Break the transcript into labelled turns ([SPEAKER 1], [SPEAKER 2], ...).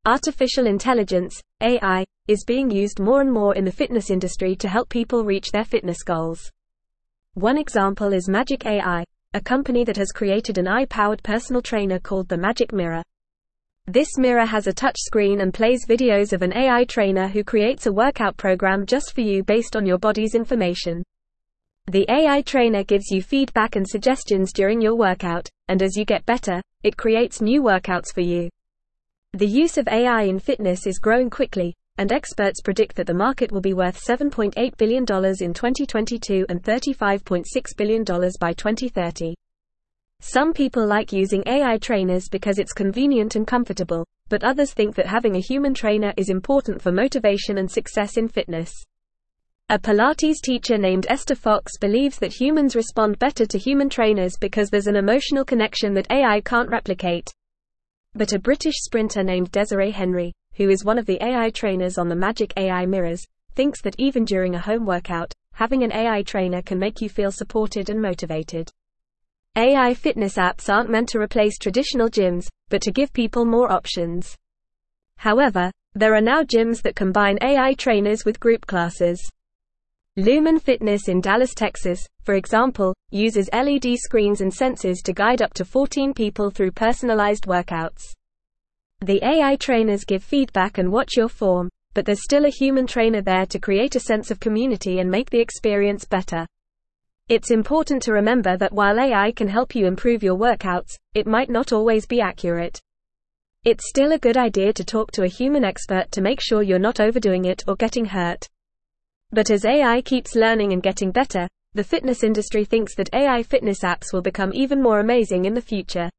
[SPEAKER 1] Artificial intelligence, AI, is being used more and more in the fitness industry to help people reach their fitness goals. One example is Magic AI, a company that has created an AI-powered personal trainer called the Magic Mirror. This mirror has a touch screen and plays videos of an AI trainer who creates a workout program just for you based on your body's information. The AI trainer gives you feedback and suggestions during your workout, and as you get better, it creates new workouts for you. The use of AI in fitness is growing quickly, and experts predict that the market will be worth $7.8 billion in 2022 and $35.6 billion by 2030. Some people like using AI trainers because it's convenient and comfortable, but others think that having a human trainer is important for motivation and success in fitness. A Pilates teacher named Esther Fox believes that humans respond better to human trainers because there's an emotional connection that AI can't replicate. But a British sprinter named Desiree Henry, who is one of the AI trainers on the Magic AI mirrors, thinks that even during a home workout, having an AI trainer can make you feel supported and motivated. AI fitness apps aren't meant to replace traditional gyms, but to give people more options. However, there are now gyms that combine AI trainers with group classes. Lumen Fitness in Dallas, Texas, for example, uses LED screens and sensors to guide up to 14 people through personalized workouts. The AI trainers give feedback and watch your form, but there's still a human trainer there to create a sense of community and make the experience better. It's important to remember that while AI can help you improve your workouts, it might not always be accurate. It's still a good idea to talk to a human expert to make sure you're not overdoing it or getting hurt. But as AI keeps learning and getting better, the fitness industry thinks that AI fitness apps will become even more amazing in the future.